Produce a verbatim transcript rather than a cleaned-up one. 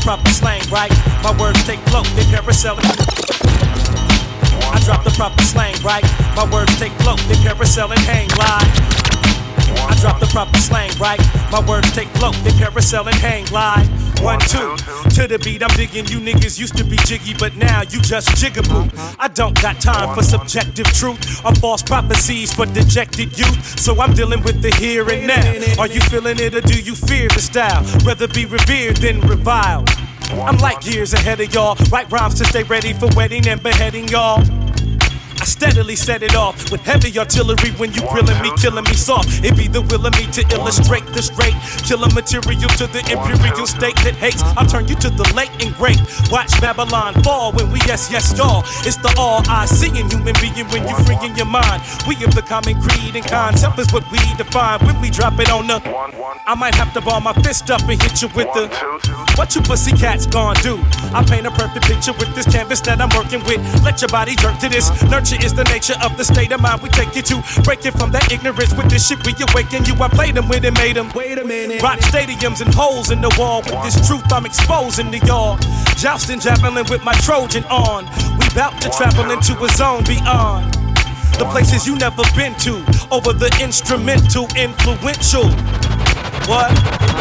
proper slang, right? My words take float, they carousel. I drop the proper slang, right? My words take float, they carousel and hang live. I drop the proper slang, right? My words take float, they carousel and hang live. One, two, to the beat, I'm digging. You niggas used to be jiggy, but now you just jigaboo. I don't got time for subjective truth or false prophecies for dejected youth. So I'm dealing with the here and now. Are you feeling it or do you fear the style? Rather be revered than reviled. I'm light years ahead of y'all. Write rhymes to stay ready for wedding and beheading y'all. I steadily set it off with heavy artillery when you grilling me, killing me soft. It be the will of me to illustrate the straight killer material to the imperial state that hates. I'll turn you to the late and great. Watch Babylon fall when we yes, yes, y'all. It's the all I see in human being when you free in your mind. We have the common creed and concept is what we define when we drop it on the. I might have to ball my fist up and hit you with the. What you pussycats gon' do? I paint a perfect picture with this canvas that I'm working with. Let your body jerk to this. Nurture is the nature of the state of mind we take you to. Break it from that ignorance with this shit we awaken you. I played them with it, made them. Wait a minute. Rock stadiums and holes in the wall. With this truth I'm exposing to y'all. Jousting, javelin with my Trojan on. We bout to travel into a zone beyond the places you never been to. Over the instrumental, influential. What?